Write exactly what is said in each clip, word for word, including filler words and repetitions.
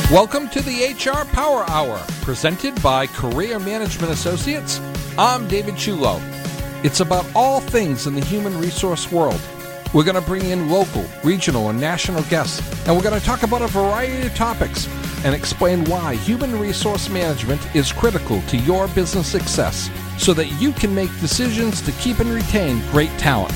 Welcome to the H R Power Hour, presented by Career Management Associates. I'm David Chulo. It's about all things in the human resource world. We're going to bring in local, regional, and national guests, and we're going to talk about a variety of topics and explain why human resource management is critical to your business success so that you can make decisions to keep and retain great talent.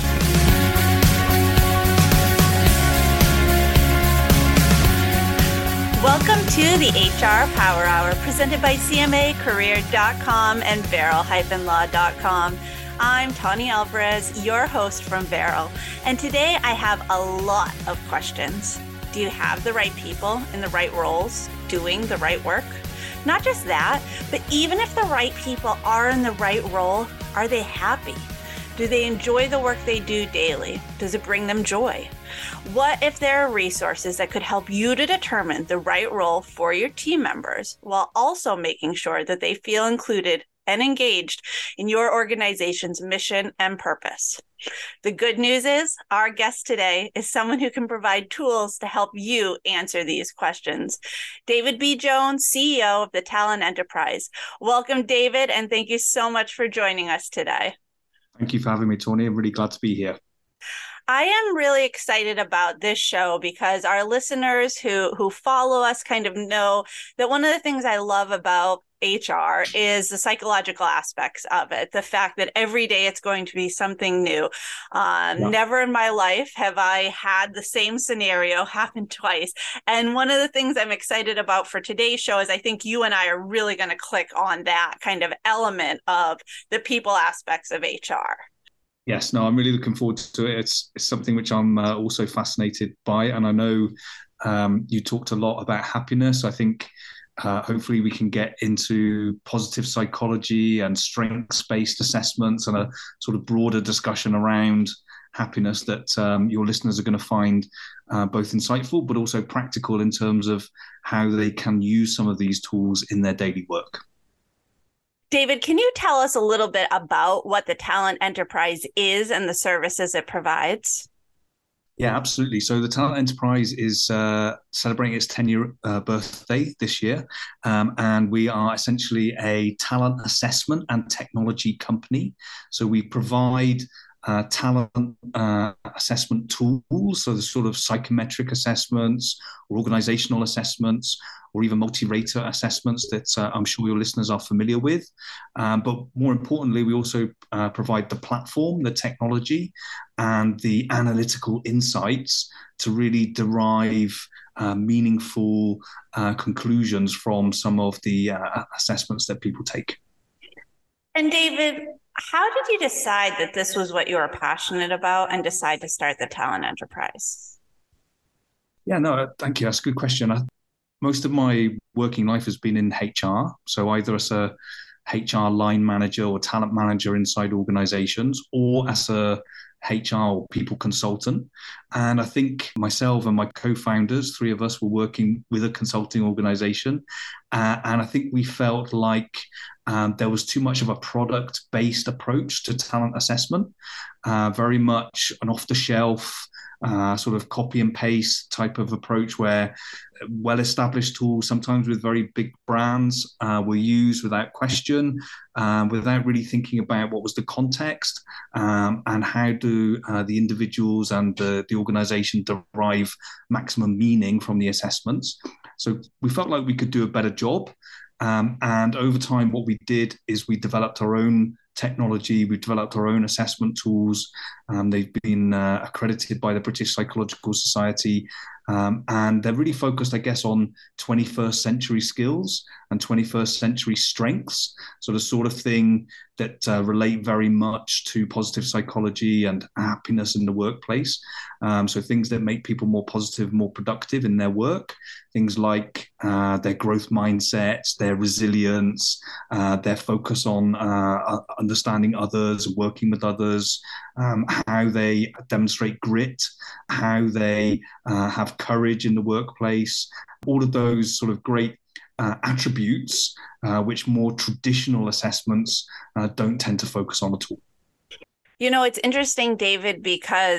Welcome to the H R Power Hour, presented by C M A Career dot com and Veril Law dot com. I'm Tawny Alvarez, your host from Veril, and today I have a lot of questions. Do you have the right people in the right roles, doing the right work? Not just that, but even if the right people are in the right role, are they happy? Do they enjoy the work they do daily? Does it bring them joy? What if there are resources that could help you to determine the right role for your team members while also making sure that they feel included and engaged in your organization's mission and purpose? The good news is our guest today is someone who can provide tools to help you answer these questions. David B. Jones, C E O of the Talent Enterprise. Welcome, David, and thank you so much for joining us today. Thank you for having me, Tawny. I'm really glad to be here. I am really excited about this show because our listeners who, who follow us kind of know that one of the things I love about H R is the psychological aspects of it. The fact that every day it's going to be something new. Um, yeah. Never in my life have I had the same scenario happen twice. And one of the things I'm excited about for today's show is I think you and I are really going to click on that kind of element of the people aspects of H R. Yes, no, I'm really looking forward to it. It's, it's something which I'm uh, also fascinated by. And I know um, you talked a lot about happiness. I think uh, hopefully we can get into positive psychology and strengths-based assessments and a sort of broader discussion around happiness that um, your listeners are going to find uh, both insightful, but also practical in terms of how they can use some of these tools in their daily work. David, can you tell us a little bit about what the Talent Enterprise is and the services it provides? Yeah, absolutely. So the Talent Enterprise is uh, celebrating its ten-year uh, birthday this year, um, and we are essentially a talent assessment and technology company. So we provide Uh, talent uh, assessment tools, so the sort of psychometric assessments or organizational assessments or even multi-rater assessments that uh, I'm sure your listeners are familiar with. Um, but more importantly, we also uh, provide the platform, the technology, and the analytical insights to really derive uh, meaningful uh, conclusions from some of the uh, assessments that people take. And David, how did you decide that this was what you were passionate about and decide to start the Talent Enterprise? Yeah, no, thank you. That's a good question. I, most of my working life has been in H R. So either as a H R line manager or talent manager inside organizations or as a H R or people consultant. And I think myself and my co-founders, three of us were working with a consulting organization. Uh, and I think we felt like um, there was too much of a product-based approach to talent assessment, uh, very much an off-the-shelf uh, sort of copy and paste type of approach where well-established tools, sometimes with very big brands, uh, were used without question, um, without really thinking about what was the context um, and how do uh, the individuals and the, the organization derive maximum meaning from the assessments. So we felt like we could do a better job. Um, and over time, what we did is we developed our own technology. We developed our own assessment tools. Um, they've been uh, accredited by the British Psychological Society. Um, and they're really focused, I guess, on twenty-first century skills and twenty-first century strengths. So the sort of thing that uh, relate very much to positive psychology and happiness in the workplace. Um, so things that make people more positive, more productive in their work. Things like uh, their growth mindsets, their resilience, uh, their focus on uh, understanding others, working with others, um, how they demonstrate grit, how they uh, have courage in the workplace, all of those sort of great uh, attributes uh, which more traditional assessments uh, don't tend to focus on at all. You know, it's interesting, David, because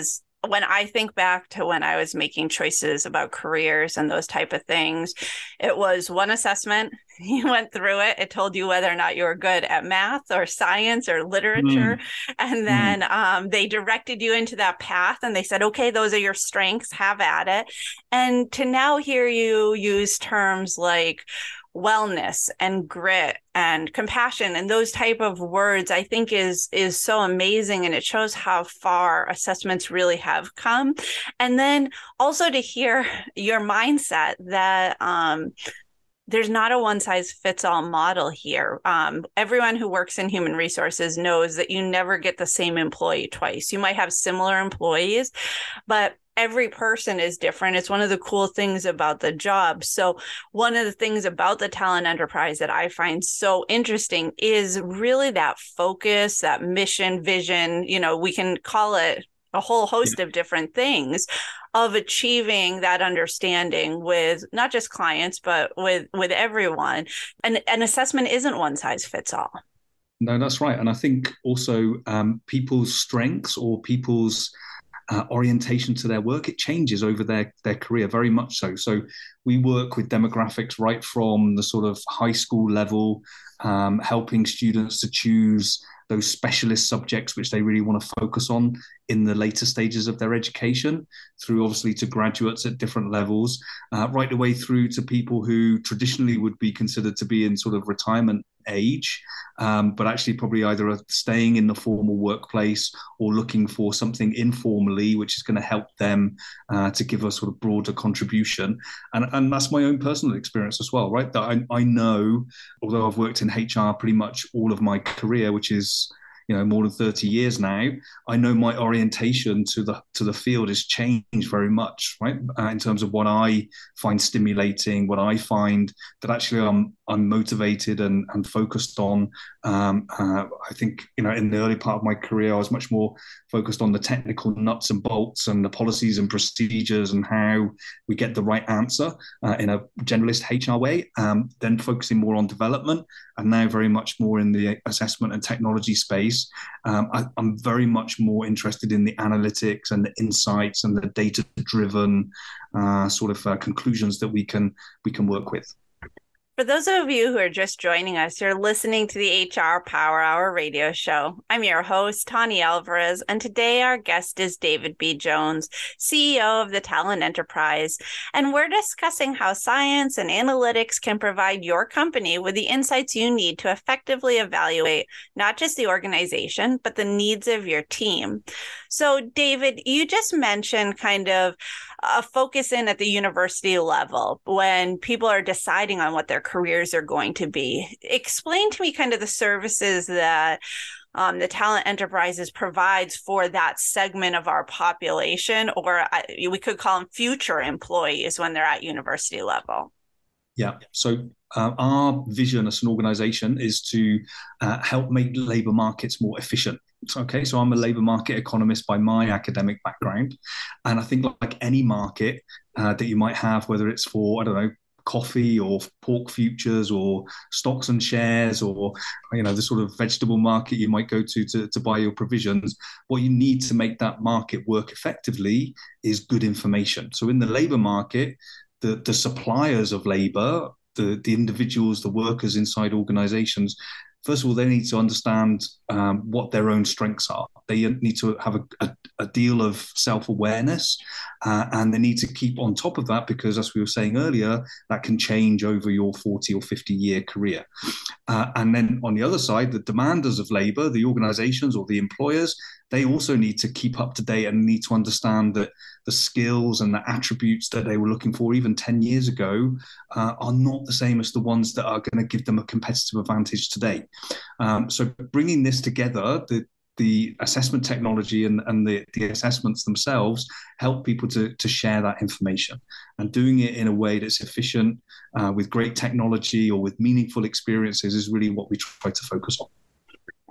when I think back to when I was making choices about careers and those type of things, it was one assessment. You went through it. It told you whether or not you were good at math or science or literature. Mm. And then mm. um, they directed you into that path and they said, okay, those are your strengths, have at it. And to now hear you use terms like wellness and grit and compassion and those type of words, I think is is so amazing. And it shows how far assessments really have come. And then also to hear your mindset that um, there's not a one size fits all model here. Um, everyone who works in human resources knows that you never get the same employee twice. You might have similar employees, but every person is different. It's one of the cool things about the job. So one of the things about the talent enterprise that I find so interesting is really that focus, that mission, vision. You know, we can call it a whole host of different things of achieving that understanding with not just clients, but with, with everyone. And an assessment isn't one size fits all. No, that's right. And I think also um, people's strengths or people's Uh, orientation to their work, it changes over their their career, very much so. So we work with demographics right from the sort of high school level, um, helping students to choose those specialist subjects which they really want to focus on in the later stages of their education, through obviously to graduates at different levels, uh, right the way through to people who traditionally would be considered to be in sort of retirement age, um, but actually probably either are staying in the formal workplace or looking for something informally, which is going to help them uh, to give a sort of broader contribution. And, and that's my own personal experience as well, right? That I, I know, although I've worked in H R pretty much all of my career, which is you know, more than thirty years now, I know my orientation to the to the field has changed very much, right? Uh, in terms of what I find stimulating, what I find that actually I'm I'm motivated and, and focused on. Um, uh, I think, you know, in the early part of my career, I was much more focused on the technical nuts and bolts and the policies and procedures and how we get the right answer uh, in a generalist H R way, um, then focusing more on development, and now very much more in the assessment and technology space. Um, I, I'm very much more interested in the analytics and the insights and the data-driven uh, sort of uh, conclusions that we can we can work with. For those of you who are just joining us, you're listening to the H R Power Hour radio show. I'm your host, Tani Alvarez, and today our guest is David B. Jones, C E O of the Talent Enterprise, and we're discussing how science and analytics can provide your company with the insights you need to effectively evaluate not just the organization, but the needs of your team. So, David, you just mentioned kind of a focus in at the university level when people are deciding on what their careers are going to be. Explain to me kind of the services that um, the Talent Enterprises provides for that segment of our population, or uh, we could call them future employees when they're at university level. Yeah. So uh, our vision as an organization is to uh, help make labor markets more efficient. Okay, so I'm a labor market economist by my academic background. And I think like any market uh, that you might have, whether it's for, I don't know, coffee or pork futures or stocks and shares or, you know, the sort of vegetable market you might go to, to to buy your provisions, what you need to make that market work effectively is good information. So in the labor market, the, the suppliers of labor, the, the individuals, the workers inside organizations, first of all, they need to understand um, what their own strengths are. They need to have a, a, a deal of self-awareness, uh, and they need to keep on top of that because, as we were saying earlier, that can change over your forty or fifty-year career. Uh, and then on the other side, the demanders of labor, the organizations or the employers, they also need to keep up to date and need to understand that the skills and the attributes that they were looking for even ten years ago uh, are not the same as the ones that are going to give them a competitive advantage today. Um, so bringing this together, the the assessment technology and, and the, the assessments themselves help people to, to share that information, and doing it in a way that's efficient uh, with great technology or with meaningful experiences is really what we try to focus on.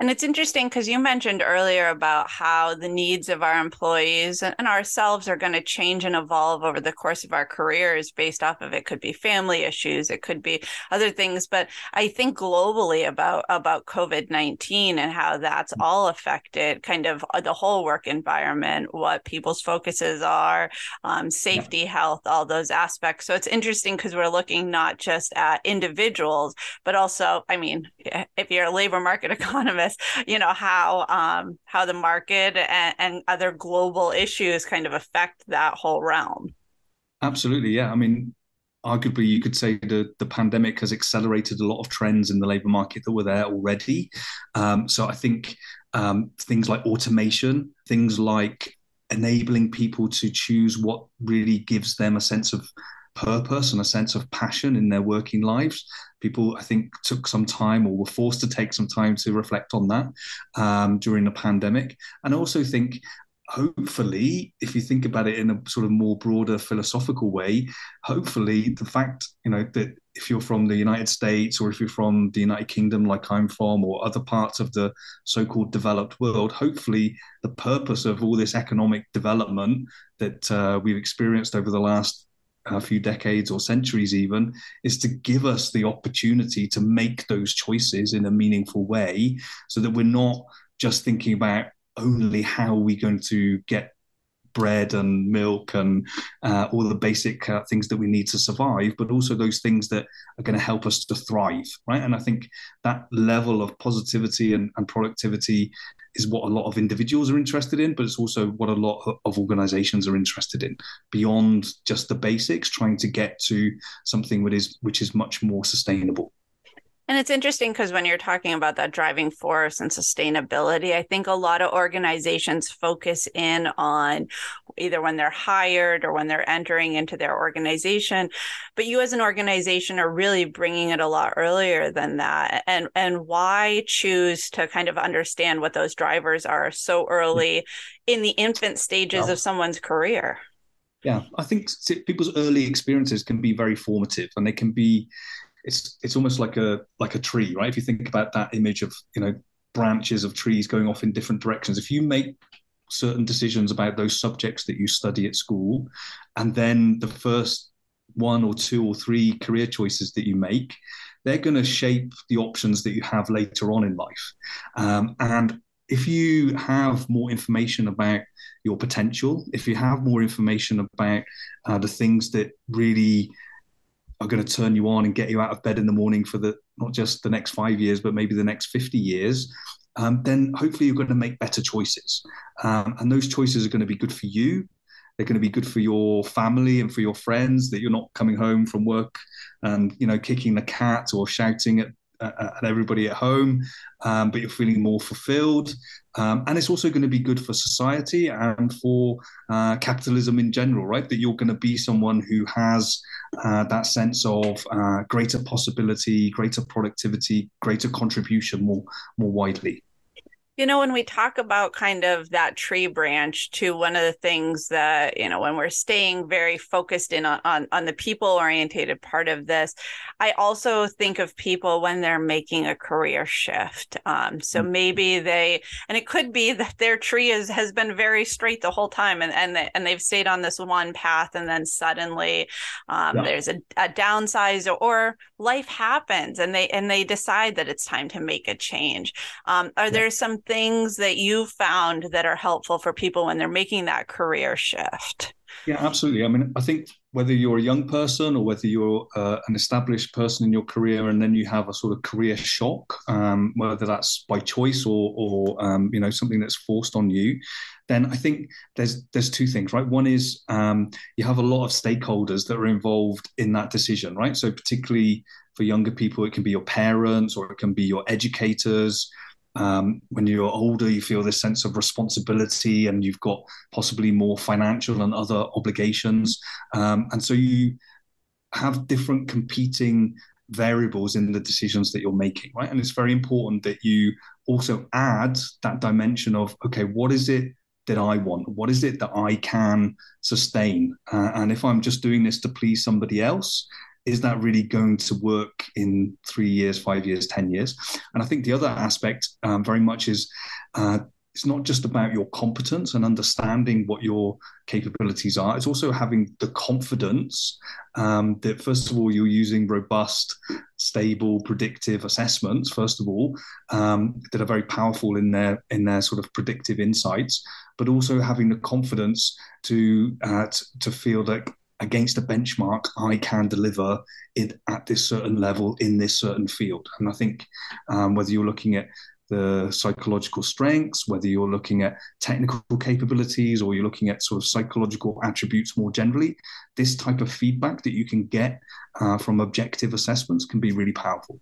And it's interesting because you mentioned earlier about how the needs of our employees and ourselves are going to change and evolve over the course of our careers based off of it. Could be family issues, it could be other things. But I think globally about, about COVID nineteen and how that's all affected kind of the whole work environment, what people's focuses are, um, safety, yeah. health, all those aspects. So it's interesting because we're looking not just at individuals, but also, I mean, if you're a labor market economist, you know, how um, how the market and, and other global issues kind of affect that whole realm. Absolutely, yeah. I mean, arguably, you could say the, the pandemic has accelerated a lot of trends in the labor market that were there already. Um, so I think um, things like automation, things like enabling people to choose what really gives them a sense of purpose and a sense of passion in their working lives. People, I think, took some time or were forced to take some time to reflect on that um, during the pandemic. And I also think, hopefully, if you think about it in a sort of more broader philosophical way, hopefully the fact, you know, that if you're from the United States or if you're from the United Kingdom, like I'm from, or other parts of the so-called developed world, hopefully the purpose of all this economic development that uh, we've experienced over the last a few decades or centuries even, is to give us the opportunity to make those choices in a meaningful way so that we're not just thinking about only how are we going to get bread and milk and uh, all the basic uh, things that we need to survive, but also those things that are going to help us to thrive, right? And I think that level of positivity and, and productivity is what a lot of individuals are interested in, but it's also what a lot of organizations are interested in, beyond just the basics, trying to get to something which is, which is much more sustainable. And it's interesting because when you're talking about that driving force and sustainability, I think a lot of organizations focus in on either when they're hired or when they're entering into their organization. But you as an organization are really bringing it a lot earlier than that. And, and why choose to kind of understand what those drivers are so early in the infant stages yeah. of someone's career? Yeah, I think people's early experiences can be very formative, and they can be It's it's almost like a like a tree, right? If you think about that image of, you know, branches of trees going off in different directions, if you make certain decisions about those subjects that you study at school, and then the first one or two or three career choices that you make, they're going to shape the options that you have later on in life. Um, and if you have more information about your potential, if you have more information about uh, the things that really are going to turn you on and get you out of bed in the morning for the not just the next five years, but maybe the next fifty years, um, then hopefully you're going to make better choices. Um, and those choices are going to be good for you. They're going to be good for your family and for your friends, that you're not coming home from work and, you know, kicking the cat or shouting at, at everybody at home, um, but you're feeling more fulfilled. Um, and it's also going to be good for society and for uh, capitalism in general, right? That you're going to be someone who has uh, that sense of uh, greater possibility, greater productivity, greater contribution more, more widely. You know, when we talk about kind of that tree branch to one of the things that, you know, when we're staying very focused in on, on, on the people oriented part of this, I also think of people when they're making a career shift. Um, so maybe they, and it could be that their tree is, has been very straight the whole time, and, and, they, and they've stayed on this one path, and then suddenly um, yeah. there's a, a downsize, or life happens and they, and they decide that it's time to make a change. Um, are yeah. there some things that you found that are helpful for people when they're making that career shift? Yeah, absolutely. I mean, I think whether you're a young person or whether you're uh, an established person in your career, and then you have a sort of career shock, um, whether that's by choice or, or um, you know, something that's forced on you, then I think there's there's two things, right? One is um, you have a lot of stakeholders that are involved in that decision, right? So particularly for younger people, it can be your parents or it can be your educators. Um, when you're older, you feel this sense of responsibility, and you've got possibly more financial and other obligations. Um, and so you have different competing variables in the decisions that you're making, right? And it's very important that you also add that dimension of, okay, what is it that I want? What is it that I can sustain? Uh, and if I'm just doing this to please somebody else, is that really going to work in three years, five years, ten years? And I think the other aspect um, very much is uh, it's not just about your competence and understanding what your capabilities are. It's also having the confidence um, that, first of all, you're using robust, stable, predictive assessments, first of all, um, that are very powerful in their in their sort of predictive insights, but also having the confidence to uh, t- to feel that against a benchmark, I can deliver it at this certain level in this certain field. And I think um, whether you're looking at the psychological strengths, whether you're looking at technical capabilities or you're looking at sort of psychological attributes more generally, this type of feedback that you can get uh, from objective assessments can be really powerful.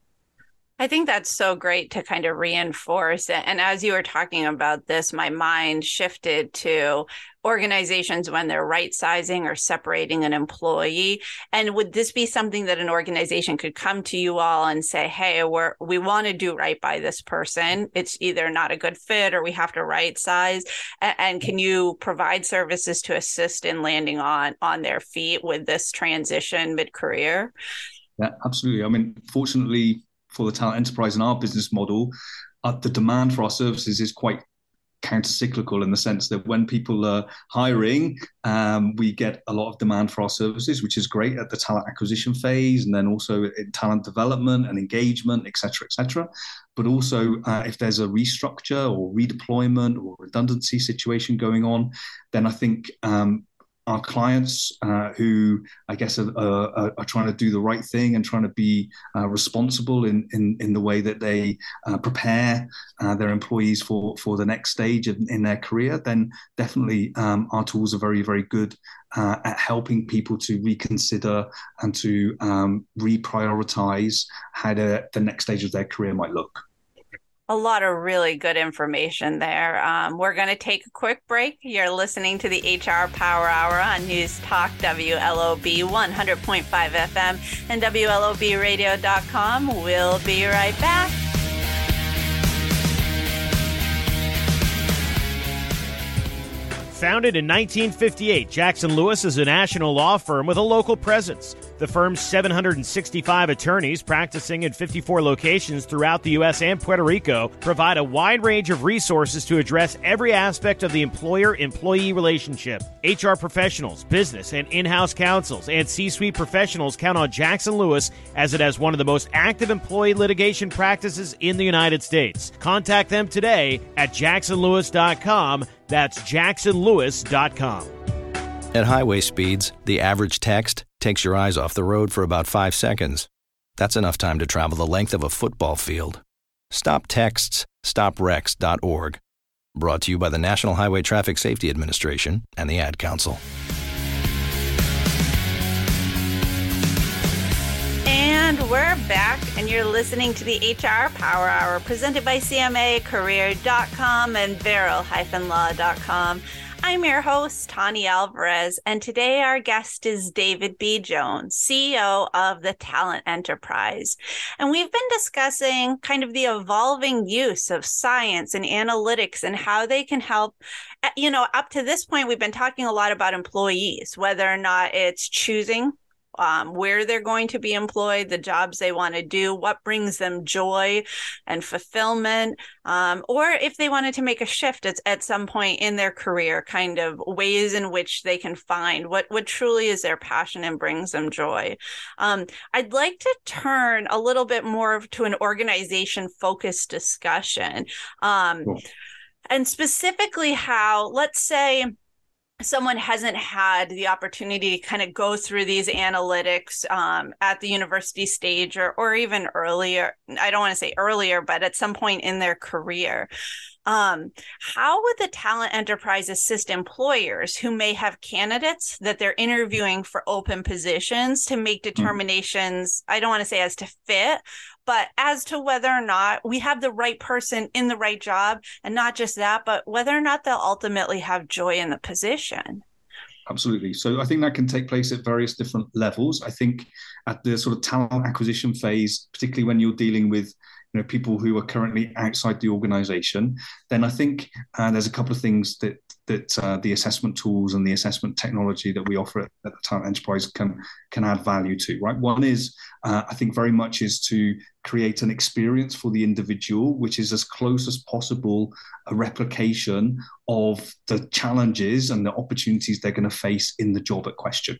I think that's so great to kind of reinforce it. And as you were talking about this, my mind shifted to organizations when they're right sizing or separating an employee. And would this be something that an organization could come to you all and say, hey, we're, we want to do right by this person. It's either not a good fit or we have to right size. And, and can you provide services to assist in landing on, on their feet with this transition mid-career? Yeah, absolutely. I mean, fortunately, for the talent enterprise in our business model, uh, the demand for our services is quite counter-cyclical in the sense that when people are hiring, um, we get a lot of demand for our services, which is great at the talent acquisition phase, and then also in talent development and engagement, et cetera, et cetera. But also uh, if there's a restructure or redeployment or redundancy situation going on, then I think um, our clients uh, who I guess are, are, are trying to do the right thing and trying to be uh, responsible in, in, in the way that they uh, prepare uh, their employees for, for the next stage in, in their career, then definitely um, our tools are very, very good uh, at helping people to reconsider and to um, reprioritize how the, the next stage of their career might look. A lot of really good information there. Um, we're going to take a quick break. You're listening to the H R Power Hour on News Talk W L O B one hundred point five F M and W L O B radio dot com. We'll be right back. Founded in nineteen fifty-eight, Jackson Lewis is a national law firm with a local presence. The firm's seven hundred sixty-five attorneys practicing in fifty-four locations throughout the U S and Puerto Rico provide a wide range of resources to address every aspect of the employer-employee relationship. H R professionals, business and in-house counsels, and C-suite professionals count on Jackson Lewis as it has one of the most active employee litigation practices in the United States. Contact them today at jackson lewis dot com. That's jackson lewis dot com. At highway speeds, the average text takes your eyes off the road for about five seconds. That's enough time to travel the length of a football field. Stop texts. stop wrecks dot org. Brought to you by the National Highway Traffic Safety Administration and the Ad Council. And we're back, and you're listening to the H R Power Hour presented by C M A career dot com and Vero Law dot com. I'm your host, Tani Alvarez, and today our guest is David B. Jones, C E O of the Talent Enterprise. And we've been discussing kind of the evolving use of science and analytics and how they can help. You know, up to this point, we've been talking a lot about employees, whether or not it's choosing Um, where they're going to be employed, the jobs they want to do, what brings them joy and fulfillment, um, or if they wanted to make a shift at, at some point in their career, kind of ways in which they can find what, what truly is their passion and brings them joy. Um, I'd like to turn a little bit more to an organization-focused discussion, um, cool. and specifically how, let's say, someone hasn't had the opportunity to kind of go through these analytics um, at the university stage or, or even earlier. I don't want to say earlier, but at some point in their career. Um, how would the Talent Enterprise assist employers who may have candidates that they're interviewing for open positions to make determinations, mm-hmm. I don't want to say as to fit, but as to whether or not we have the right person in the right job, and not just that, but whether or not they'll ultimately have joy in the position? Absolutely. So I think that can take place at various different levels. I think at the sort of talent acquisition phase, particularly when you're dealing with you know, people who are currently outside the organization, then I think uh, there's a couple of things that that uh, the assessment tools and the assessment technology that we offer at, at the Talent Enterprise can can add value to, right? One is, uh, I think very much is to create an experience for the individual, which is as close as possible a replication of the challenges and the opportunities they're going to face in the job at question.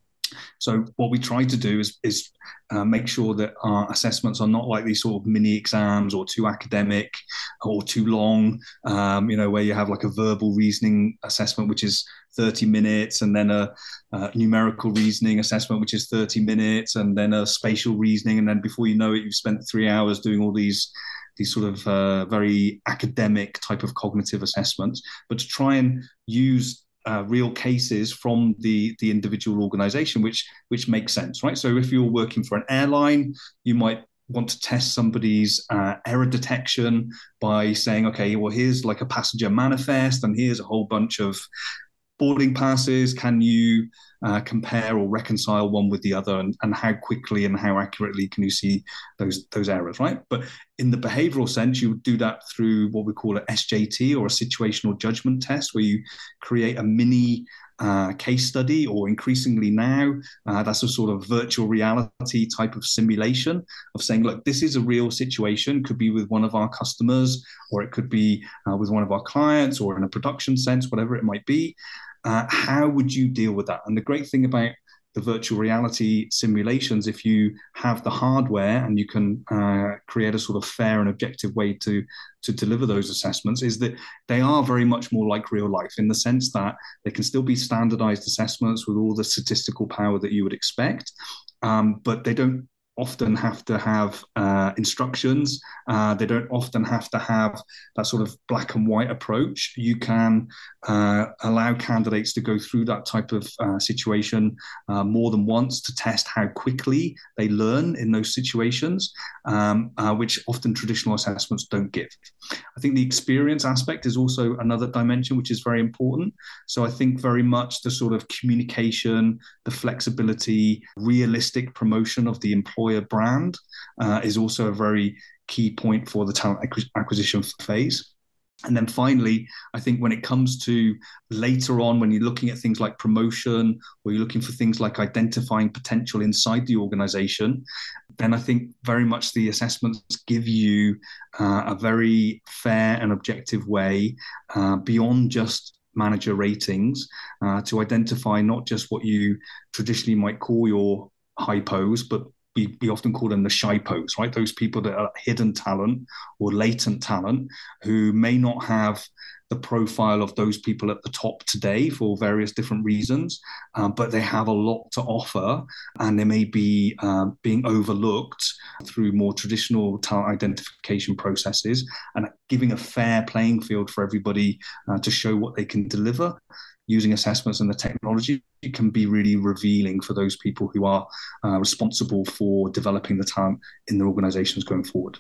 So what we try to do is, is uh, make sure that our assessments are not like these sort of mini exams or too academic or too long, um, you know, where you have like a verbal reasoning assessment, which is thirty minutes, and then a, a numerical reasoning assessment, which is thirty minutes, and then a spatial reasoning. And then before you know it, you've spent three hours doing all these these sort of uh, very academic type of cognitive assessments, but to try and use Uh, real cases from the the individual organization, which which makes sense, right? So if you're working for an airline, you might want to test somebody's uh, error detection by saying, okay, well, here's like a passenger manifest, and here's a whole bunch of boarding passes. Can you uh, compare or reconcile one with the other, and, and how quickly and how accurately can you see those those errors, right? But in the behavioral sense, you would do that through what we call an S J T, or a situational judgment test, where you create a mini uh, case study, or increasingly now, uh, that's a sort of virtual reality type of simulation of saying, look, this is a real situation, could be with one of our customers, or it could be uh, with one of our clients, or in a production sense, whatever it might be. Uh, how would you deal with that? And the great thing about the virtual reality simulations, if you have the hardware and you can uh, create a sort of fair and objective way to, to deliver those assessments, is that they are very much more like real life, in the sense that they can still be standardized assessments with all the statistical power that you would expect, um, but they don't often have to have uh, instructions. Uh, they don't often have to have that sort of black and white approach. You can uh, allow candidates to go through that type of uh, situation uh, more than once to test how quickly they learn in those situations, um, uh, which often traditional assessments don't give. I think the experience aspect is also another dimension which is very important. So I think very much the sort of communication, the flexibility, realistic promotion of the employee brand uh, is also a very key point for the talent acquisition phase. And then finally, I think when it comes to later on, when you're looking at things like promotion, or you're looking for things like identifying potential inside the organization, then I think very much the assessments give you uh, a very fair and objective way uh, beyond just manager ratings uh, to identify not just what you traditionally might call your high pos, but We, we often call them the shy pos, right? Those people that are hidden talent or latent talent, who may not have the profile of those people at the top today for various different reasons, um, but they have a lot to offer, and they may be uh, being overlooked through more traditional talent identification processes, and giving a fair playing field for everybody uh, to show what they can deliver. Using assessments and the technology, it can be really revealing for those people who are uh, responsible for developing the talent in their organizations going forward.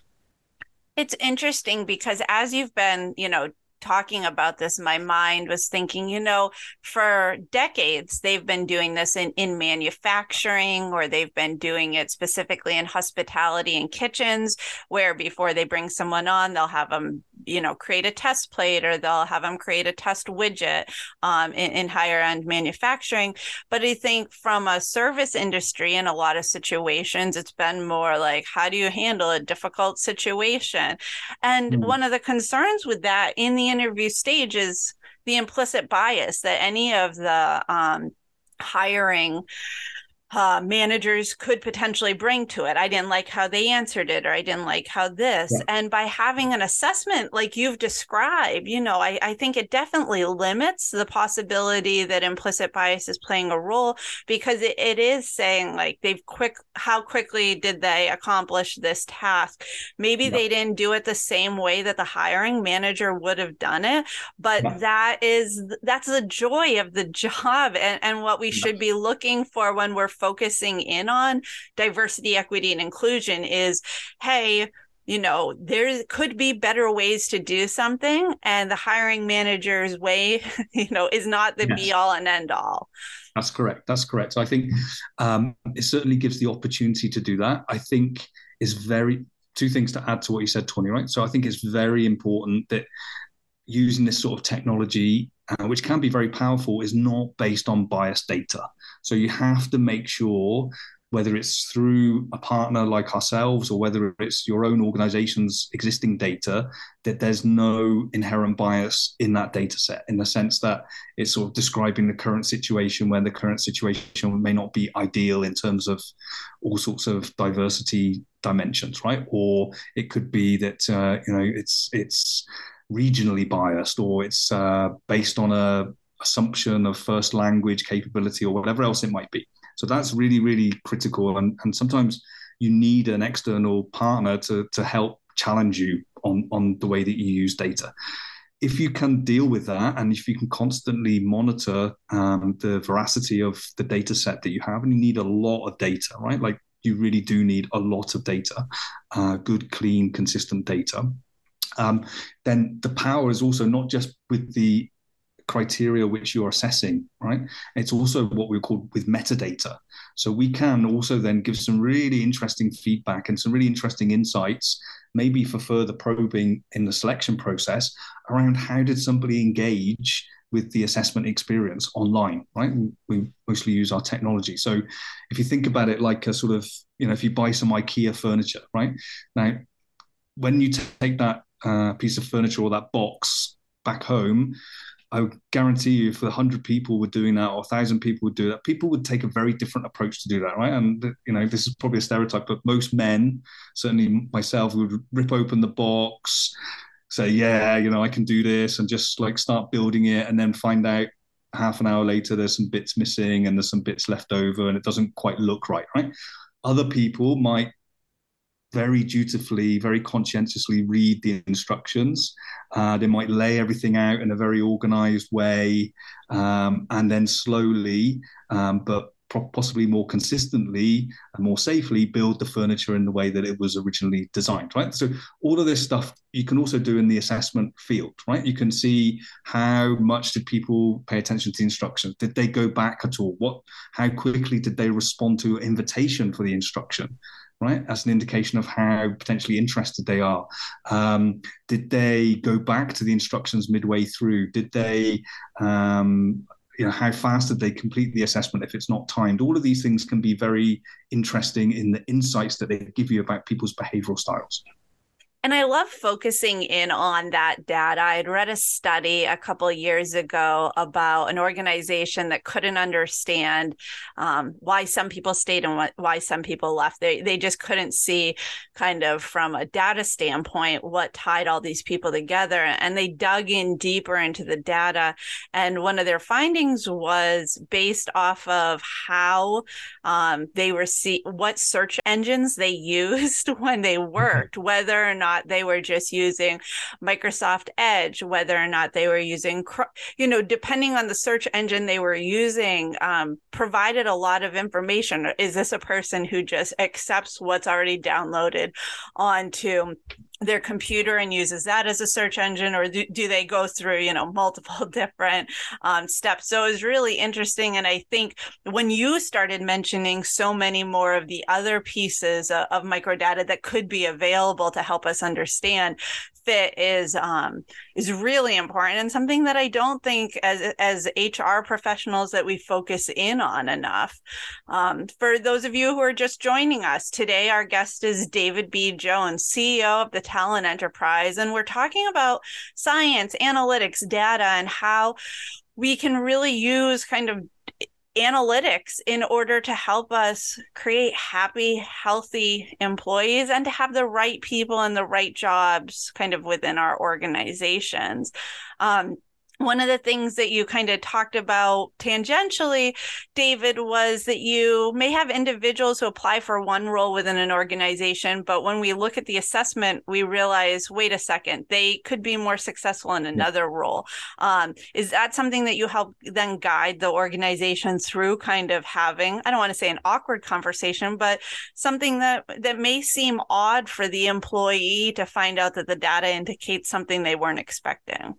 It's interesting because as you've been, you know, talking about this, my mind was thinking, you know, for decades, they've been doing this in, in manufacturing, or they've been doing it specifically in hospitality and kitchens, where before they bring someone on, they'll have them, you know, create a test plate, or they'll have them create a test widget um, in, in higher end manufacturing. But I think from a service industry, in a lot of situations, it's been more like, how do you handle a difficult situation? And mm. one of the concerns with that in the interview stage is the implicit bias that any of the um, hiring Uh, managers could potentially bring to it. I didn't like how they answered it, or I didn't like how this. Yeah. And by having an assessment like you've described, you know, I, I think it definitely limits the possibility that implicit bias is playing a role, because it, it is saying like they've quick, how quickly did they accomplish this task? Maybe yeah. they didn't do it the same way that the hiring manager would have done it, but yeah. that is, that's the joy of the job, and, and what we yeah. should be looking for when we're focusing in on diversity, equity, and inclusion is, hey, you know, there could be better ways to do something, and the hiring manager's way, you know, is not the yes. be all and end all. That's correct. That's correct. So I think um, it certainly gives the opportunity to do that. I think is very, two things to add to what you said, Tony, right? So I think it's very important that using this sort of technology uh, which can be very powerful, is not based on biased data. So you have to make sure, whether it's through a partner like ourselves or whether it's your own organization's existing data, that there's no inherent bias in that data set, in the sense that it's sort of describing the current situation when the current situation may not be ideal in terms of all sorts of diversity dimensions, right? Or it could be that, uh, you know, it's it's regionally biased, or it's uh, based on a assumption of first language capability, or whatever else it might be. So that's really, really critical. And, and sometimes you need an external partner to, to help challenge you on, on the way that you use data. If you can deal with that, and if you can constantly monitor um, the veracity of the data set that you have, and you need a lot of data, right? Like you really do need a lot of data, uh, good, clean, consistent data. Um, then the power is also not just with the criteria which you're assessing, right? It's also what we call with metadata. So we can also then give some really interesting feedback and some really interesting insights, maybe for further probing in the selection process, around how did somebody engage with the assessment experience online, right? We mostly use our technology. So if you think about it like a sort of, you know, if you buy some IKEA furniture, right? Now, when you take that uh, piece of furniture or that box back home, I would guarantee you if a hundred people were doing that or a thousand people would do that, people would take a very different approach to do that, right? And, you know, this is probably a stereotype, but most men, certainly myself, would rip open the box, say, yeah, you know, I can do this, and just like start building it, and then find out half an hour later there's some bits missing and there's some bits left over and it doesn't quite look right, right? Other people might very dutifully, very conscientiously read the instructions. Uh, they might lay everything out in a very organized way, um, and then slowly, um, but possibly more consistently and more safely, build the furniture in the way that it was originally designed, right? So all of this stuff you can also do in the assessment field, right? You can see how much did people pay attention to the instructions? Did they go back at all? What, how quickly did they respond to an invitation for the instruction? Right, as an indication of how potentially interested they are. Um, did they go back to the instructions midway through? Did they, um, you know, how fast did they complete the assessment if it's not timed? All of these things can be very interesting in the insights that they give you about people's behavioral styles. And I love focusing in on that data. I had read a study a couple of years ago about an organization that couldn't understand um, why some people stayed and why some people left. They they just couldn't see, kind of from a data standpoint, what tied all these people together. And they dug in deeper into the data. And one of their findings was based off of how um, they were see what search engines they used when they worked, whether or not they were just using Microsoft Edge, whether or not they were using, you know, depending on the search engine they were using, um, provided a lot of information. Is this a person who just accepts what's already downloaded onto their computer and uses that as a search engine, or do, do they go through, you know, multiple different um, steps? So it was really interesting. And I think when you started mentioning so many more of the other pieces of, of microdata that could be available to help us understand fit is um, is really important, and something that I don't think as as H R professionals that we focus in on enough. Um, for those of you who are just joining us today, our guest is David B. Jones, C E O of the Talent Enterprise, and we're talking about science, analytics, data, and how we can really use kind of analytics in order to help us create happy, healthy employees and to have the right people in the right jobs kind of within our organizations. Um, One of the things that you kind of talked about tangentially, David, was that you may have individuals who apply for one role within an organization, but when we look at the assessment, we realize, wait a second, they could be more successful in another role. Um, is that something that you help then guide the organization through, kind of having, I don't want to say an awkward conversation, but something that, that may seem odd for the employee to find out that the data indicates something they weren't expecting?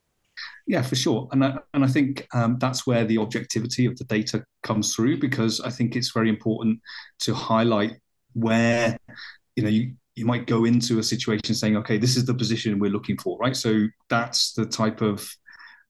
Yeah, for sure. And I, and I think um, that's where the objectivity of the data comes through, because I think it's very important to highlight where, you know, you, you might go into a situation saying, okay, this is the position we're looking for, right? So that's the type of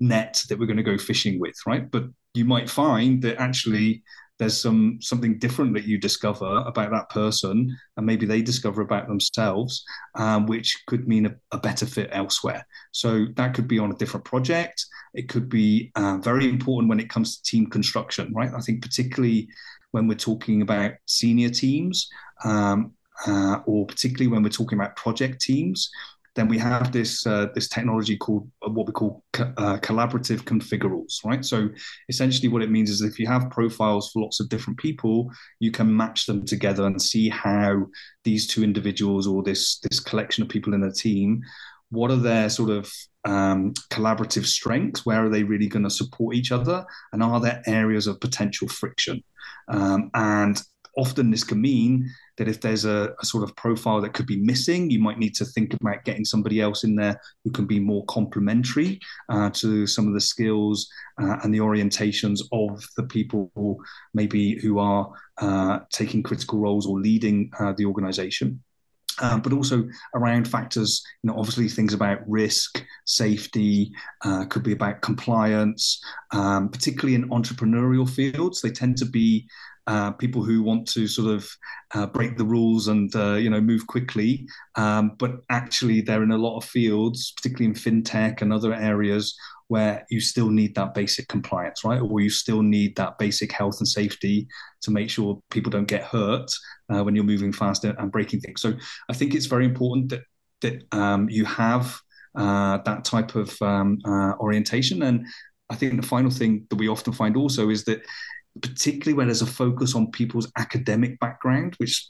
net that we're going to go fishing with, right? But you might find that actually there's some something different that you discover about that person, and maybe they discover about themselves, um, which could mean a, a better fit elsewhere. So that could be on a different project. It could be uh, very important when it comes to team construction, right? I think particularly when we're talking about senior teams, um, uh, or particularly when we're talking about project teams, then we have this uh, this technology called uh, what we call co- uh, collaborative configurables, right? So essentially what it means is if you have profiles for lots of different people, you can match them together and see how these two individuals or this, this collection of people in a team, what are their sort of um, collaborative strengths? Where are they really going to support each other? And are there areas of potential friction? Um, and often this can mean that if there's a, a sort of profile that could be missing, you might need to think about getting somebody else in there who can be more complementary uh, to some of the skills uh, and the orientations of the people who maybe who are uh, taking critical roles or leading uh, the organization. Um, but also around factors, you know, obviously things about risk, safety, uh, could be about compliance, um, particularly in entrepreneurial fields. They tend to be uh, people who want to sort of uh, break the rules and, uh, you know, move quickly. Um, but actually they're in a lot of fields, particularly in fintech and other areas where you still need that basic compliance, right? Or you still need that basic health and safety to make sure people don't get hurt uh, when you're moving faster and breaking things. So I think it's very important that that um, you have uh, that type of um, uh, orientation. And I think the final thing that we often find also is that particularly when there's a focus on people's academic background, which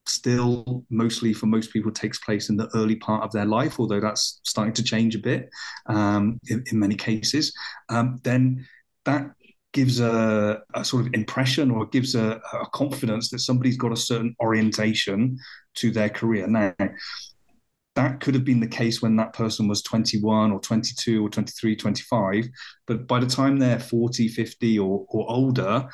still mostly for most people takes place in the early part of their life, although that's starting to change a bit um, in, in many cases, um, then that gives a, a sort of impression or gives a, a confidence that somebody's got a certain orientation to their career. Now, that could have been the case when that person was twenty-one or twenty-two or twenty-three, twenty-five, but by the time they're forty, fifty or, or older,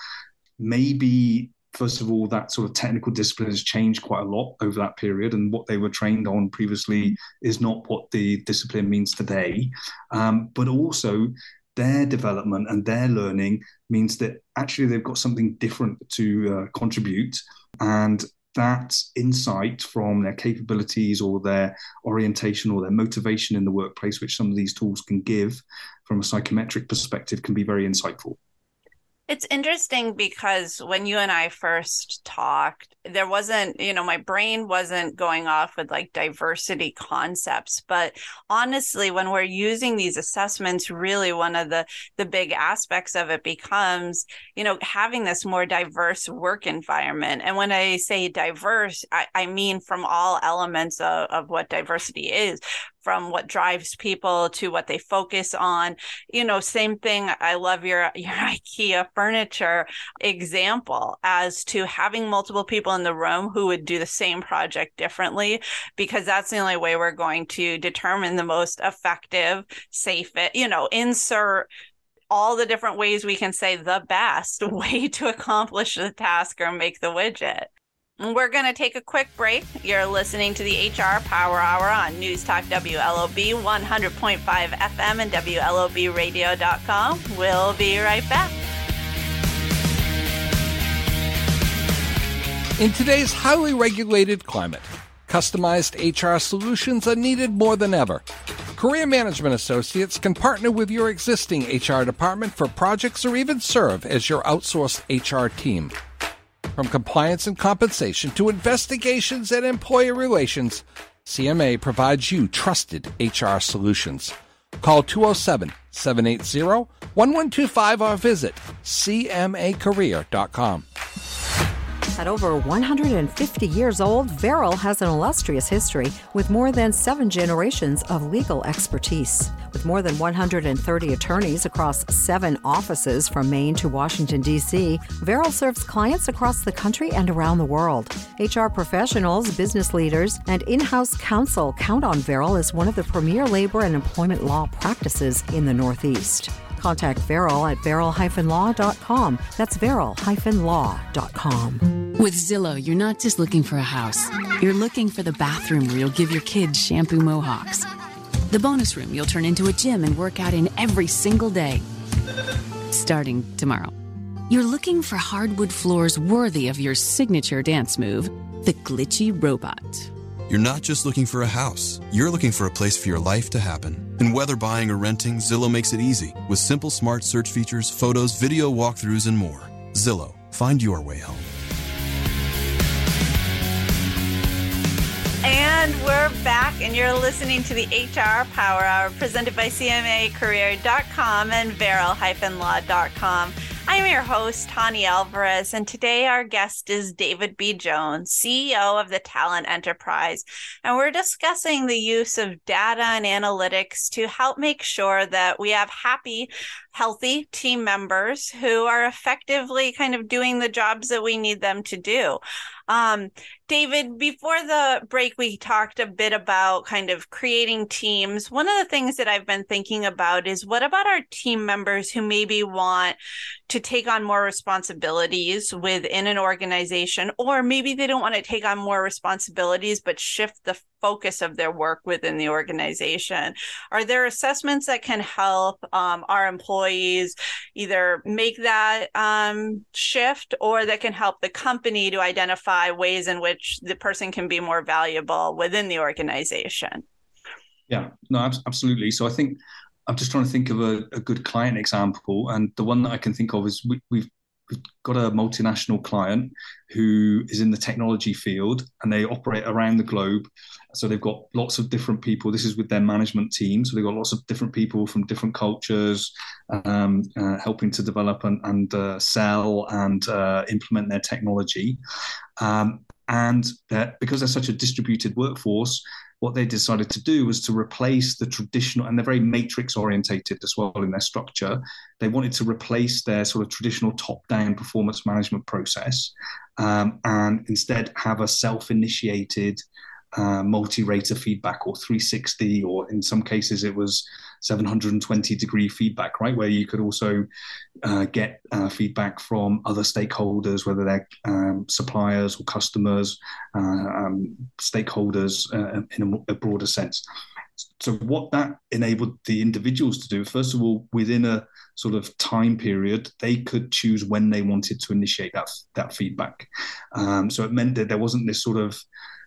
maybe first of all, that sort of technical discipline has changed quite a lot over that period, and what they were trained on previously is not what the discipline means today. Um, but also, their development and their learning means that actually they've got something different to uh, contribute, and that insight from their capabilities or their orientation or their motivation in the workplace, which some of these tools can give from a psychometric perspective, can be very insightful. It's interesting because when you and I first talked, there wasn't, you know, my brain wasn't going off with like diversity concepts. But honestly, when we're using these assessments, really one of the, the big aspects of it becomes, you know, having this more diverse work environment. And when I say diverse, I, I mean from all elements of, of what diversity is, from what drives people to what they focus on. You know, same thing. I love your, your IKEA furniture example as to having multiple people in the room who would do the same project differently, because that's the only way we're going to determine the most effective, safe, you know, insert all the different ways we can say the best way to accomplish the task or make the widget. We're going to take a quick break. You're listening to the H R Power Hour on News Talk W L O B one hundred point five F M and W L O B radio dot com. We'll be right back. In today's highly regulated climate, customized H R solutions are needed more than ever. Career Management Associates can partner with your existing H R department for projects or even serve as your outsourced H R team. From compliance and compensation to investigations and employer relations, C M A provides you trusted H R solutions. Call two oh seven, seven eight zero, one one two five or visit C M A career dot com. At over one hundred fifty years old, Verrill has an illustrious history with more than seven generations of legal expertise. With more than one hundred thirty attorneys across seven offices from Maine to Washington, D C, Verrill serves clients across the country and around the world. H R professionals, business leaders, and in-house counsel count on Verrill as one of the premier labor and employment law practices in the Northeast. Contact Verrill at verrill dash law dot com. That's verrill dash law dot com. With Zillow, you're not just looking for a house. You're looking for the bathroom where you'll give your kids shampoo mohawks. The bonus room you'll turn into a gym and work out in every single day. Starting tomorrow. You're looking for hardwood floors worthy of your signature dance move, the glitchy robot. You're not just looking for a house. You're looking for a place for your life to happen. And whether buying or renting, Zillow makes it easy with simple smart search features, photos, video walkthroughs, and more. Zillow. Find your way home. And we're back, and you're listening to the H R Power Hour presented by C M A Career dot com and Veral Law dot com. I'm your host, Tani Alvarez, and today our guest is David B. Jones, C E O of the Talent Enterprise, and we're discussing the use of data and analytics to help make sure that we have happy, healthy team members who are effectively kind of doing the jobs that we need them to do. Um, David, before the break, we talked a bit about kind of creating teams. One of the things that I've been thinking about is what about our team members who maybe want to take on more responsibilities within an organization, or maybe they don't want to take on more responsibilities, but shift the focus of their work within the organization. Are there assessments that can help um, our employees either make that um, shift, or that can help the company to identify ways in which the person can be more valuable within the organization? Yeah, no, absolutely. So I think I'm just trying to think of a, a good client example. And the one that I can think of is we, we've We've got a multinational client who is in the technology field, and they operate around the globe. So they've got lots of different people. This is with their management team. So they've got lots of different people from different cultures, um, uh, helping to develop and, and uh, sell and uh, implement their technology. Um, and because they're such a distributed workforce, what they decided to do was to replace the traditional, and they're very matrix orientated as well in their structure. They wanted to replace their sort of traditional top-down performance management process um, and instead have a self-initiated uh, multi-rater feedback, or three sixty, or in some cases it was seven hundred twenty degree feedback, right? Where you could also uh, get uh, feedback from other stakeholders, whether they're um, suppliers or customers, uh, um, stakeholders uh, in a, a broader sense. So what that enabled the individuals to do, first of all, within a sort of time period, they could choose when they wanted to initiate that, that feedback. Um, so it meant that there wasn't this sort of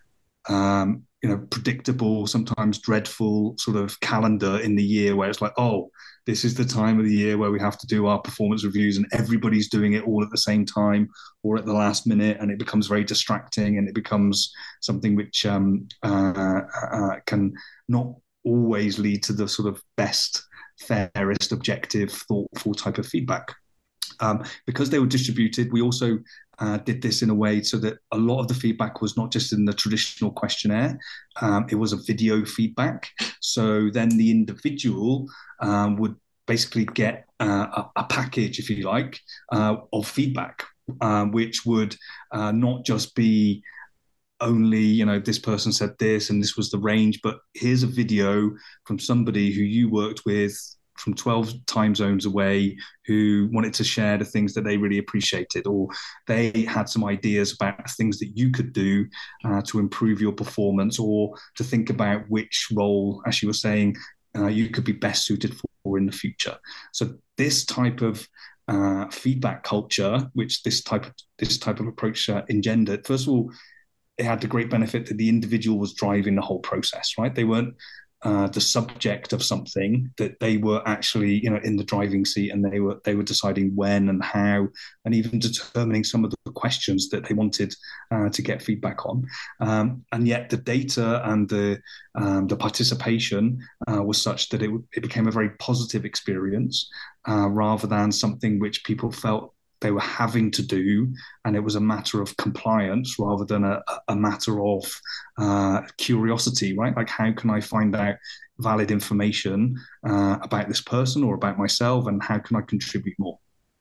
Um, you know, predictable, sometimes dreadful sort of calendar in the year where it's like, oh, this is the time of the year where we have to do our performance reviews, and everybody's doing it all at the same time or at the last minute, and it becomes very distracting, and it becomes something which um, uh, uh, can not always lead to the sort of best, fairest, objective, thoughtful type of feedback. Um, because they were distributed, we also uh, did this in a way so that a lot of the feedback was not just in the traditional questionnaire, um, it was a video feedback. So then the individual um, would basically get uh, a, a package, if you like, uh, of feedback, uh, which would uh, not just be only, you know, this person said this and this was the range, but here's a video from somebody who you worked with from twelve time zones away, who wanted to share the things that they really appreciated, or they had some ideas about things that you could do uh, to improve your performance, or to think about which role, as you were saying, uh, you could be best suited for in the future. So this type of uh, feedback culture, which this type of this type of approach uh, engendered, first of all, it had the great benefit that the individual was driving the whole process, right? They weren't Uh, the subject of something, that they were actually, you know, in the driving seat, and they were they were deciding when and how, and even determining some of the questions that they wanted uh, to get feedback on. Um, and yet the data and the um, the participation uh, was such that it, it became a very positive experience uh, rather than something which people felt they were having to do, and it was a matter of compliance rather than a, a matter of uh, curiosity, right? Like, how can I find out valid information uh, about this person or about myself, and how can I contribute more?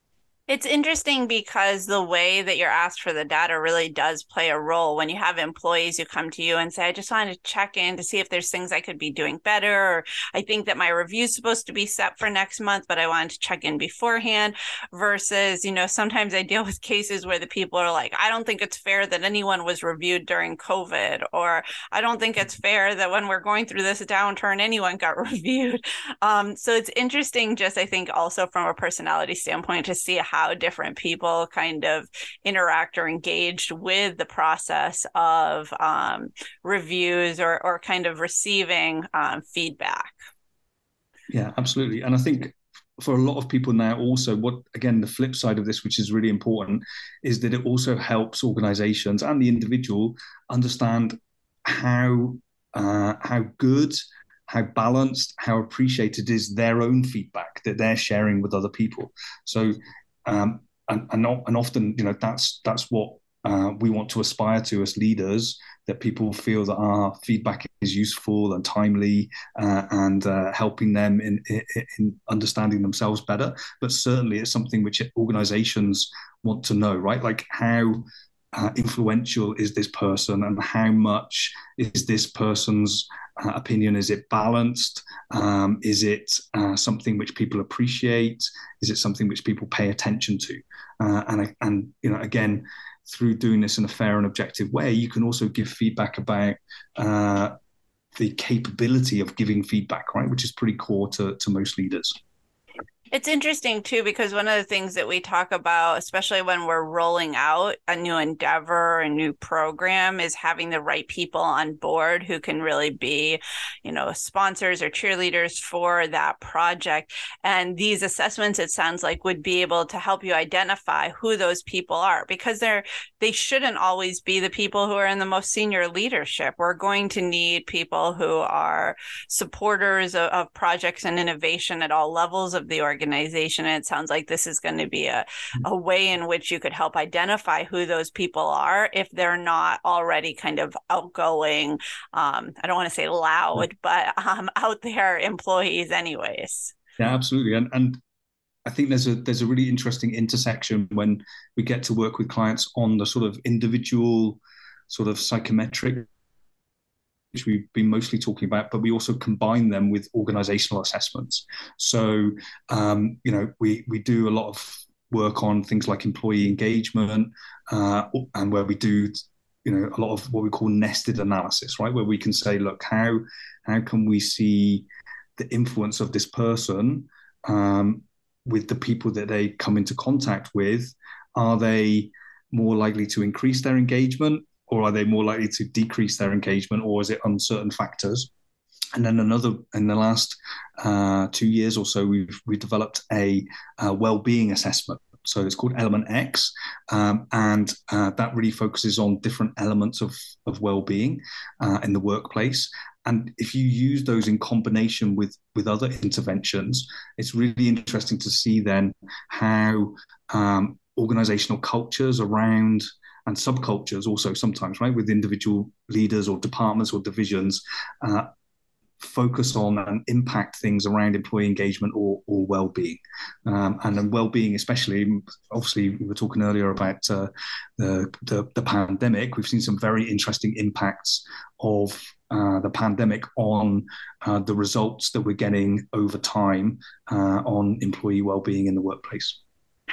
It's interesting because the way that you're asked for the data really does play a role. When you have employees who come to you and say, I just wanted to check in to see if there's things I could be doing better, or I think that my review is supposed to be set for next month, but I wanted to check in beforehand, versus, you know, sometimes I deal with cases where the people are like, I don't think it's fair that anyone was reviewed during COVID, or I don't think it's fair that when we're going through this downturn, anyone got reviewed. Um, so it's interesting just, I think, also from a personality standpoint to see how how different people kind of interact or engaged with the process of um, reviews or, or kind of receiving um, feedback. Yeah, absolutely. And I think for a lot of people now also, what, again, the flip side of this, which is really important, is that it also helps organizations and the individual understand how uh, how good, how balanced, how appreciated is their own feedback that they're sharing with other people. So Um, and, and and often, you know, that's that's what uh, we want to aspire to as leaders, that people feel that our feedback is useful and timely uh, and uh, helping them in, in, in understanding themselves better. But certainly it's something which organizations want to know, right? Like how uh, influential is this person, and how much is this person's uh, opinion? Is it balanced? Um, is it uh, something which people appreciate? Is it something which people pay attention to? Uh, and, and, you know, again, through doing this in a fair and objective way, you can also give feedback about uh, the capability of giving feedback, right? Which is pretty core to, to most leaders. It's interesting, too, because one of the things that we talk about, especially when we're rolling out a new endeavor, a new program, is having the right people on board who can really be, you know, sponsors or cheerleaders for that project. And these assessments, it sounds like, would be able to help you identify who those people are, because they're they shouldn't always be the people who are in the most senior leadership. We're going to need people who are supporters of, of projects and innovation at all levels of the organization. Organization. And it sounds like this is going to be a, a way in which you could help identify who those people are if they're not already kind of outgoing, um, I don't want to say loud, but um, out there employees anyways. Yeah, absolutely. And and I think there's a there's a really interesting intersection when we get to work with clients on the sort of individual sort of psychometric, which we've been mostly talking about, but we also combine them with organizational assessments. So, um, you know, we, we do a lot of work on things like employee engagement uh, and where we do, you know, a lot of what we call nested analysis, right? Where we can say, look, how, how can we see the influence of this person um, with the people that they come into contact with? Are they more likely to increase their engagement? Or are they more likely to decrease their engagement, or is it uncertain factors? And then another, in the last uh, two years or so, we've we developed a, a well-being assessment. So it's called Element X, um, and uh, that really focuses on different elements of, of well-being uh, in the workplace. And if you use those in combination with, with other interventions, it's really interesting to see then how um, organizational cultures around and subcultures also sometimes, right, with individual leaders or departments or divisions, uh, focus on and impact things around employee engagement or, or well-being. Um, and then well-being, especially, obviously, we were talking earlier about uh, the, the, the pandemic. We've seen some very interesting impacts of uh, the pandemic on uh, the results that we're getting over time uh, on employee well-being in the workplace.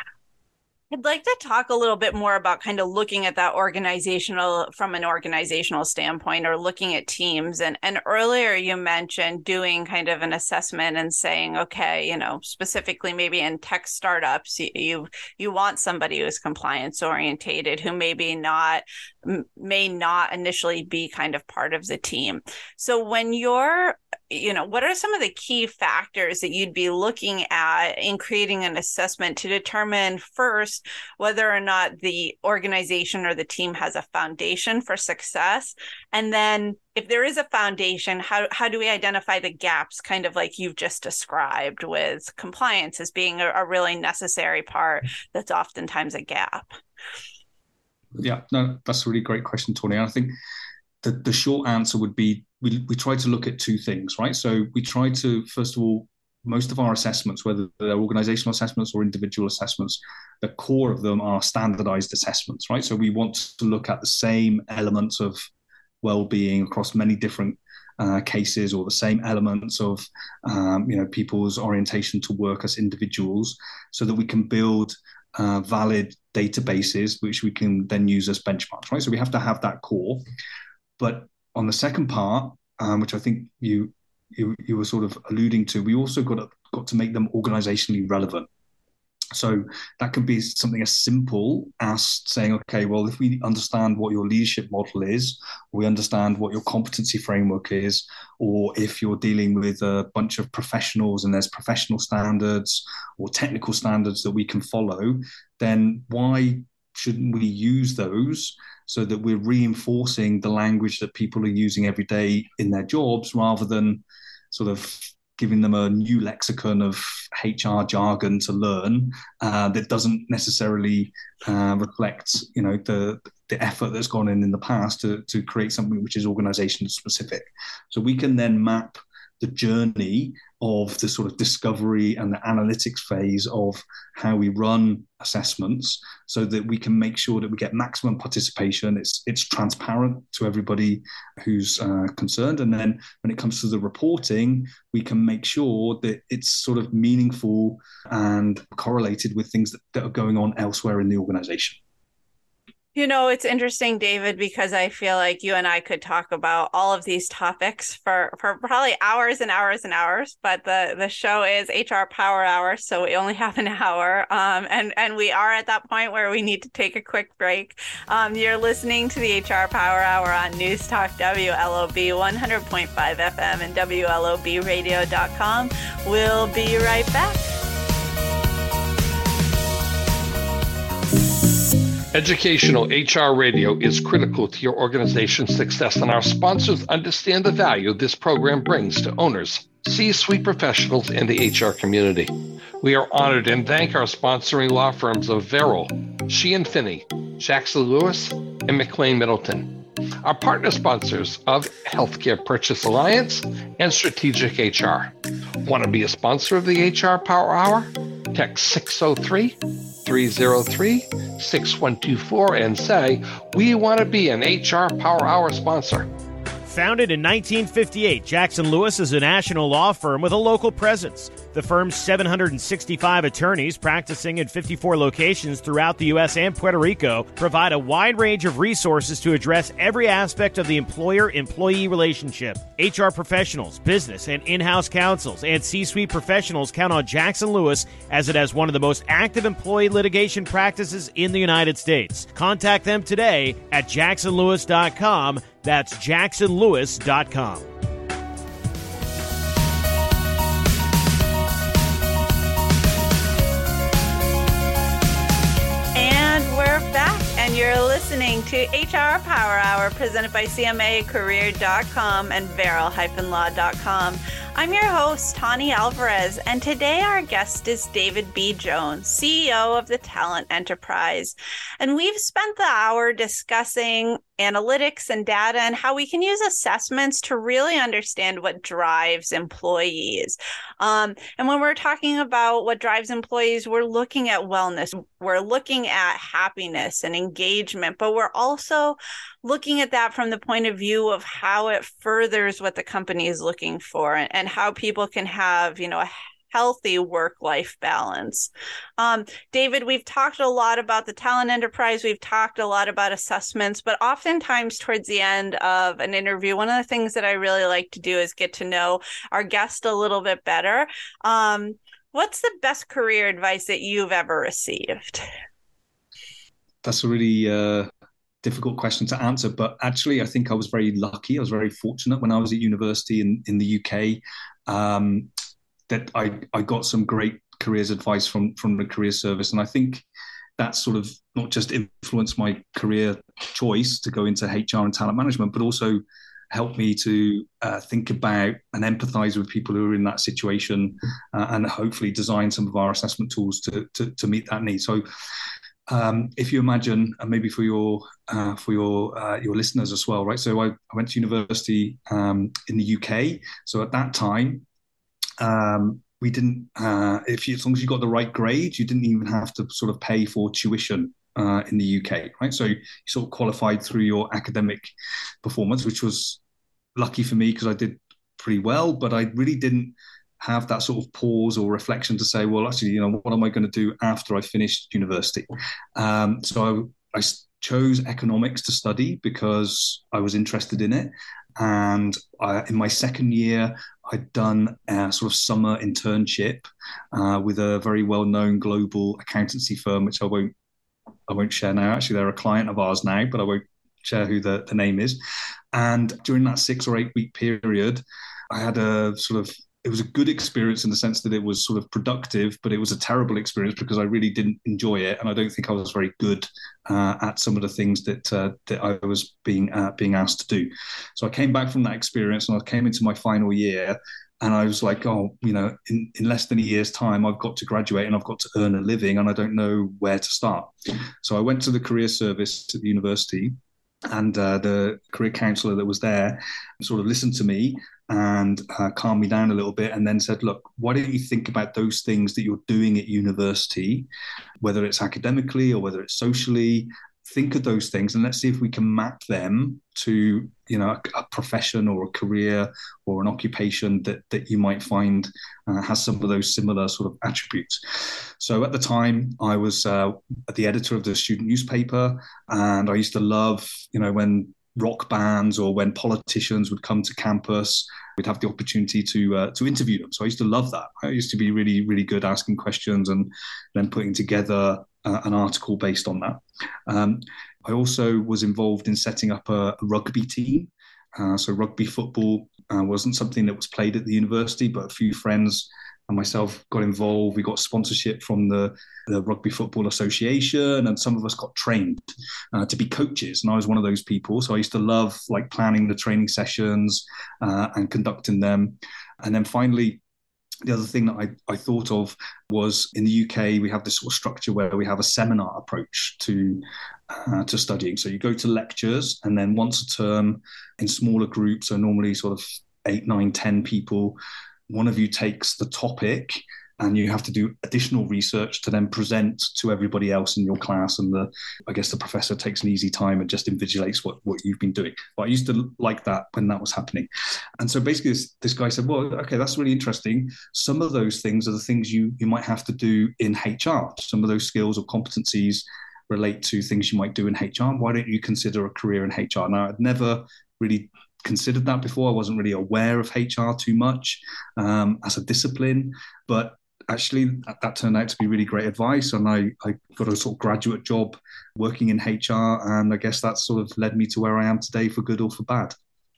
I'd like to talk a little bit more about kind of looking at that organizational, from an organizational standpoint, or looking at teams. And, and earlier you mentioned doing kind of an assessment and saying, okay, you know, specifically maybe in tech startups, you, you, you want somebody who's compliance orientated, who maybe not, may not initially be kind of part of the team. So when you're, you know, what are some of the key factors that you'd be looking at in creating an assessment to determine first whether or not the organization or the team has a foundation for success? And then if there is a foundation, how, how do we identify the gaps, kind of like you've just described, with compliance as being a, a really necessary part that's oftentimes a gap? Yeah, no, that's a really great question, Tony. I think the, the short answer would be we, we try to look at two things, right? So we try to, first of all, most of our assessments, whether they're organizational assessments or individual assessments, the core of them are standardized assessments, right? So we want to look at the same elements of well-being across many different uh, cases, or the same elements of um, you know, people's orientation to work as individuals, so that we can build uh, valid databases which we can then use as benchmarks, right? So we have to have that core. But on the second part, um, which I think you You, you were sort of alluding to, we also got to, got to make them organizationally relevant. So that could be something as simple as saying, okay, well, if we understand what your leadership model is, we understand what your competency framework is, or if you're dealing with a bunch of professionals and there's professional standards or technical standards that we can follow, then why shouldn't we use those so that we're reinforcing the language that people are using every day in their jobs, rather than sort of giving them a new lexicon of H R jargon to learn uh, that doesn't necessarily uh, reflect, you know, the the effort that's gone in in the past to, to create something which is organization specific. So we can then map the journey of the sort of discovery and the analytics phase of how we run assessments, so that we can make sure that we get maximum participation. It's it's transparent to everybody who's uh, concerned. And then when it comes to the reporting, we can make sure that it's sort of meaningful and correlated with things that, that are going on elsewhere in the organization. You know, it's interesting, David, because I feel like you and I could talk about all of these topics for, for probably hours and hours and hours, but the, the show is H R Power Hour, so we only have an hour, um, and, and we are at that point where we need to take a quick break. Um, you're listening to the H R Power Hour on News Talk W L O B one hundred point five F M and W L O B radio dot com. We'll be right back. Educational H R radio is critical to your organization's success, and our sponsors understand the value this program brings to owners, C-suite professionals, and the H R community. We are honored and thank our sponsoring law firms of Verrill, Sheehan Finney, Jackson Lewis, and McLean Middleton. Our partner sponsors of Healthcare Purchase Alliance and Strategic H R. Want to be a sponsor of the H R Power Hour? Text six oh three, three oh three, six one two four and say, we want to be an H R Power Hour sponsor. Founded in nineteen fifty-eight, Jackson Lewis is a national law firm with a local presence. The firm's seven hundred sixty-five attorneys practicing in fifty-four locations throughout the U S and Puerto Rico provide a wide range of resources to address every aspect of the employer-employee relationship. H R professionals, business and in-house counsels, and C-suite professionals count on Jackson Lewis, as it has one of the most active employee litigation practices in the United States. Contact them today at jackson lewis dot com. That's jackson lewis dot com. And we're back, and you're listening to H R Power Hour, presented by C M A Career dot com and Verrill Law dot com. I'm your host, Tani Alvarez, and today our guest is David B. Jones, C E O of the Talent Enterprise. And we've spent the hour discussing analytics and data and how we can use assessments to really understand what drives employees. Um, and when we're talking about what drives employees, we're looking at wellness, we're looking at happiness and engagement, but we're also looking at that from the point of view of how it furthers what the company is looking for, and, and how people can have, you know, a healthy work-life balance. Um, David, we've talked a lot about the Talent Enterprise. We've talked a lot about assessments, but oftentimes towards the end of an interview, one of the things that I really like to do is get to know our guest a little bit better. Um, what's the best career advice that you've ever received? That's a really uh, difficult question to answer, but actually I think I was very lucky. I was very fortunate when I was at university in, in the U K. Um, that I, I got some great careers advice from, from the career service. And I think that sort of not just influenced my career choice to go into H R and talent management, but also helped me to uh, think about and empathize with people who are in that situation, uh, and hopefully design some of our assessment tools to, to, to meet that need. So um, if you imagine, and maybe for your uh, for your uh, your listeners as well, right? So I, I went to university um, in the U K. So at that time, Um, we didn't, uh, if you, as long as you got the right grade, you didn't even have to sort of pay for tuition uh, in the U K, right? So you sort of qualified through your academic performance, which was lucky for me because I did pretty well, but I really didn't have that sort of pause or reflection to say, well, actually, you know, what am I going to do after I finished university? Um, so I, I chose economics to study because I was interested in it. And I, in my second year, I'd done a sort of summer internship uh, with a very well-known global accountancy firm, which I won't I won't share now. Actually, they're a client of ours now, but I won't share who the, the name is. And during that six or eight week period, I had a sort of, it was a good experience in the sense that it was sort of productive, but it was a terrible experience because I really didn't enjoy it. And I don't think I was very good uh, at some of the things that uh, that I was being uh, being asked to do. So I came back from that experience and I came into my final year and I was like, oh, you know, in, in less than a year's time, I've got to graduate and I've got to earn a living and I don't know where to start. So I went to the career service at the university and uh, the career counsellor that was there sort of listened to me and uh, calmed me down a little bit and then said, look, why don't you think about those things that you're doing at university, whether it's academically or whether it's socially, think of those things and let's see if we can map them to, you know, a, a profession or a career or an occupation that that you might find uh, has some of those similar sort of attributes. So at the time, I was uh, the editor of the student newspaper, and I used to love, you know, when rock bands or when politicians would come to campus, we'd have the opportunity to uh, to interview them. So I used to love that. I used to be really, really good asking questions and then putting together uh, an article based on that. Um, I also was involved in setting up a, a rugby team. Uh, so rugby football uh, wasn't something that was played at the university, but a few friends and myself got involved. We got sponsorship from the, the Rugby Football Association, and some of us got trained uh, to be coaches. And I was one of those people. So I used to love like planning the training sessions uh, and conducting them. And then finally, the other thing that I, I thought of was in the U K, we have this sort of structure where we have a seminar approach to uh, to studying. So you go to lectures and then once a term in smaller groups, so normally sort of eight, nine, ten people, one of you takes the topic and you have to do additional research to then present to everybody else in your class. And the, I guess the professor takes an easy time and just invigilates what, what you've been doing. But I used to like that when that was happening. And so basically this, this guy said, well, okay, that's really interesting. Some of those things are the things you, you might have to do in H R. Some of those skills or competencies relate to things you might do in H R. Why don't you consider a career in H R? Now, I'd never really considered that before. I wasn't really aware of H R too much um, as a discipline, but actually that, that turned out to be really great advice. And I, I got a sort of graduate job working in H R. And I guess that sort of led me to where I am today, for good or for bad.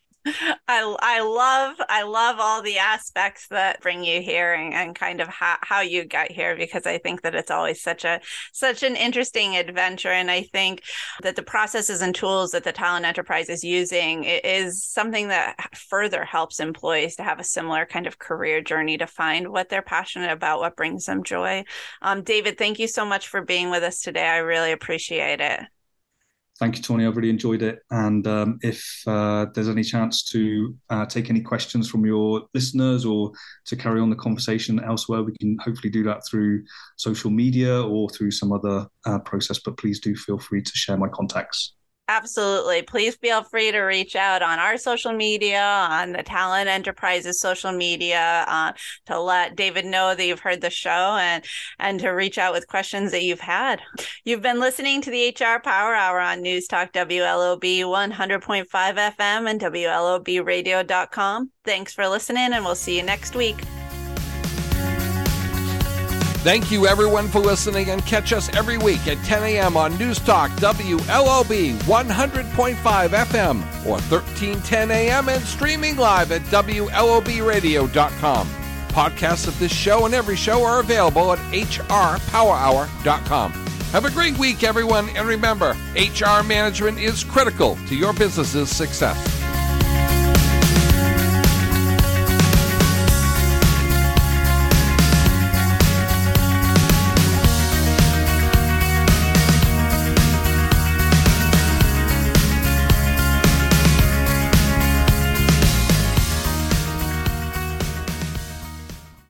I, I love I love all the aspects that bring you here and, and kind of how, how you got here, because I think that it's always such a such an interesting adventure. And I think that the processes and tools that the Talent Enterprise is using is something that further helps employees to have a similar kind of career journey to find what they're passionate about, what brings them joy. Um, David, thank you so much for being with us today. I really appreciate it. Thank you, Tony. I've really enjoyed it. And um, if uh, there's any chance to uh, take any questions from your listeners or to carry on the conversation elsewhere, we can hopefully do that through social media or through some other uh, process. But please do feel free to share my contacts. Absolutely. Please feel free to reach out on our social media, on the Talent Enterprise's social media, uh, to let David know that you've heard the show and, and to reach out with questions that you've had. You've been listening to the H R Power Hour on News Talk W L O B one hundred point five F M and W L O B radio dot com. Thanks for listening, and we'll see you next week. Thank you, everyone, for listening, and catch us every week at ten a.m. on News Talk W L O B one hundred point five F M or thirteen ten a.m. and streaming live at W L O B radio dot com. Podcasts of this show and every show are available at H R power hour dot com. Have a great week, everyone, and remember, H R management is critical to your business's success.